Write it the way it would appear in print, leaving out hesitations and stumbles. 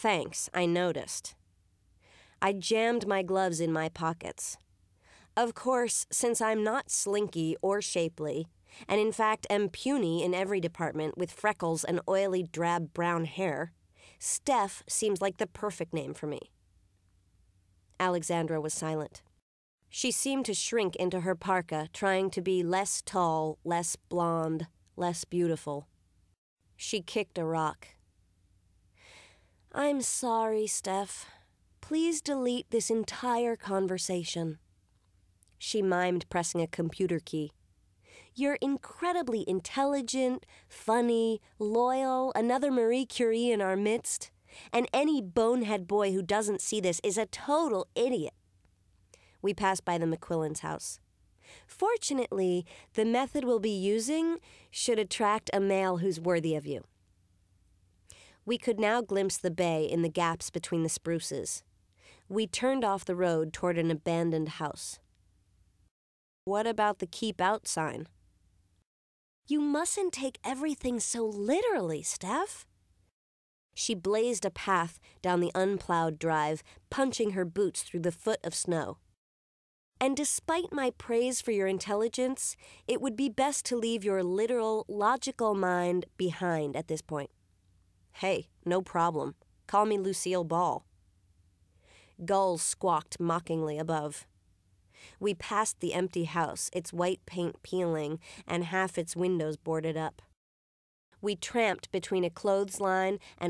Thanks, I noticed. I jammed my gloves in my pockets. Of course, since I'm not slinky or shapely, and in fact am puny in every department with freckles and oily drab brown hair, Steph seems like the perfect name for me. Alexandra was silent. She seemed to shrink into her parka, trying to be less tall, less blonde, less beautiful. She kicked a rock. I'm sorry, Steph. Please delete this entire conversation. She mimed pressing a computer key. You're incredibly intelligent, funny, loyal, another Marie Curie in our midst, and any bonehead boy who doesn't see this is a total idiot. We passed by the McQuillan's house. Fortunately, the method we'll be using should attract a male who's worthy of you. We could now glimpse the bay in the gaps between the spruces. We turned off the road toward an abandoned house. What about the keep out sign? You mustn't take everything so literally, Steph. She blazed a path down the unplowed drive, punching her boots through the foot of snow. And despite my praise for your intelligence, it would be best to leave your literal, logical mind behind at this point. Hey, no problem. Call me Lucille Ball. Gulls squawked mockingly above. We passed the empty house, its white paint peeling and half its windows boarded up. We tramped between a clothesline and